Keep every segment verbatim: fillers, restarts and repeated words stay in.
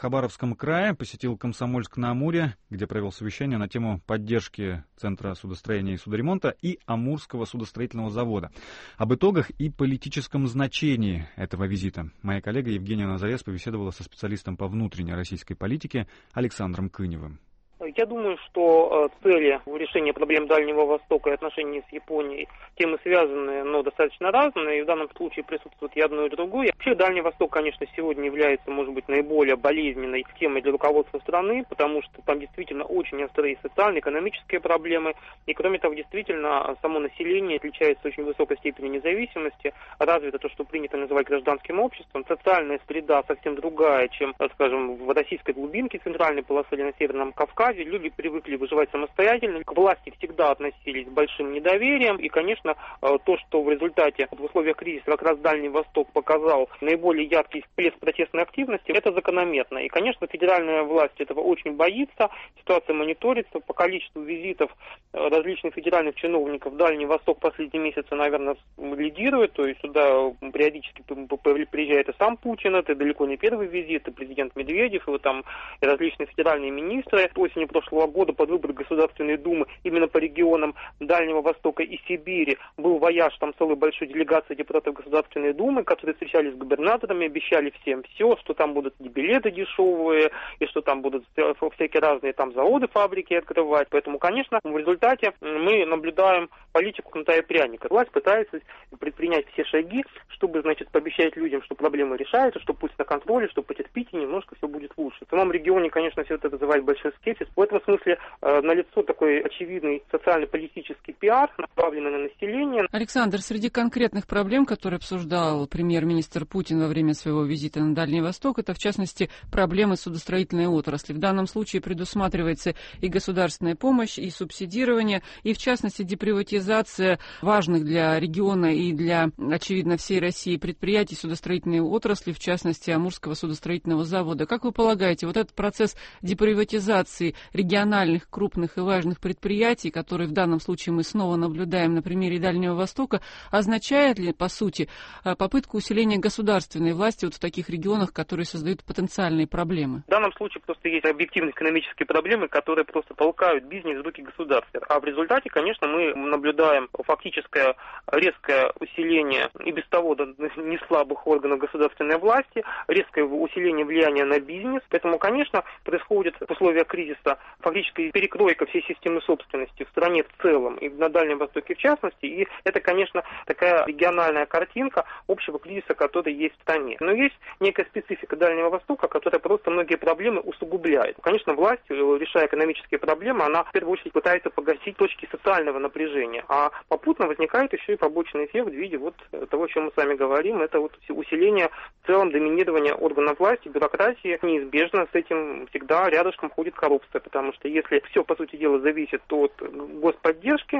Хабаровском крае, посетил Комсомольск-на-Амуре, где провел совещание на тему поддержки Центра судостроения и судоремонта и Амурского судостроительного завода. Об итогах и политическом значении этого визита моя коллега Евгения Назарец побеседовала со специалистом по внутренней российской политике Александром Кыневым. Я думаю, что цели решения проблем Дальнего Востока и отношений с Японией темы связаны, но достаточно разные, и в данном случае присутствует и одно, и другое. Вообще Дальний Восток, конечно, сегодня является, может быть, наиболее болезненной темой для руководства страны, потому что там действительно очень острые социальные, экономические проблемы, и кроме того, действительно, само население отличается очень высокой степенью независимости, развито то, что принято называть гражданским обществом, социальная среда совсем другая, чем, скажем, в российской глубинке центральной полосы или на Северном Кавказе. Люди привыкли выживать самостоятельно, к власти всегда относились с большим недоверием, и, конечно, то, что в результате в условиях кризиса как раз Дальний Восток показал наиболее яркий всплеск протестной активности, это закономерно. И, конечно, федеральная власть этого очень боится, ситуация мониторится, по количеству визитов различных федеральных чиновников Дальний Восток последние месяцы, наверное, лидирует, то есть сюда периодически приезжает и сам Путин, это далеко не первый визит, и президент Медведев, и вот там и различные федеральные министры. Осенью прошлого года под выборы Государственной Думы именно по регионам Дальнего Востока и Сибири был вояж там целой большой делегации депутатов Государственной Думы, которые встречались с губернаторами, обещали всем все, что там будут и билеты дешевые, и что там будут всякие разные там заводы, фабрики открывать. Поэтому, конечно, в результате мы наблюдаем политику кнута и пряника. Власть пытается предпринять все шаги, чтобы, значит, пообещать людям, что проблемы решаются, что путь на контроле, что потерпите, немножко все будет лучше. В самом регионе, конечно, все это вызывает большой скепсис. В этом смысле э, налицо такой очевидный социально-политический пиар, направленный на население. Александр, среди конкретных проблем, которые обсуждал премьер-министр Путин во время своего визита на Дальний Восток, это, в частности, проблемы судостроительной отрасли. В данном случае предусматривается и государственная помощь, и субсидирование, и, в частности, деприватизация важных для региона и для, очевидно, всей России предприятий судостроительной отрасли, в частности, Амурского судостроительного завода. Как вы полагаете, вот этот процесс деприватизации региональных крупных и важных предприятий, которые в данном случае мы снова наблюдаем на примере Дальнего Востока, означает ли, по сути, попытку усиления государственной власти вот в таких регионах, которые создают потенциальные проблемы? В данном случае просто есть объективные экономические проблемы, которые просто толкают бизнес в руки государства. А в результате, конечно, мы наблюдаем фактическое резкое усиление и без того не слабых органов государственной власти, резкое усиление влияния на бизнес. Поэтому, конечно, происходит в условиях кризиса фактически перекройка всей системы собственности в стране в целом и на Дальнем Востоке в частности. И это, конечно, такая региональная картинка общего кризиса, который есть в стране. Но есть некая специфика Дальнего Востока, которая просто многие проблемы усугубляет. Конечно, власть, решая экономические проблемы, она в первую очередь пытается погасить точки социального напряжения. А попутно возникает еще и побочный эффект в виде вот того, о чем мы с вами говорим. Это вот усиление в целом доминирования органов власти, бюрократии. Неизбежно с этим всегда рядышком ходит коррупция, потому что если все, по сути дела, зависит от господдержки,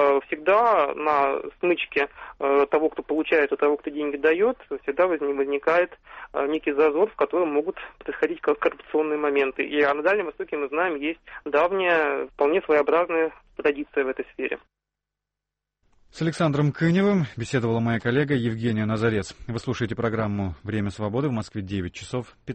всегда на смычке того, кто получает, и того, кто деньги дает, всегда возникает некий зазор, в котором могут происходить коррупционные моменты. И на Дальнем Востоке, мы знаем, есть давняя, вполне своеобразная традиция в этой сфере. С Александром Кыневым беседовала моя коллега Евгения Назарец. Вы слушаете программу «Время свободы», в Москве девять часов пятнадцать.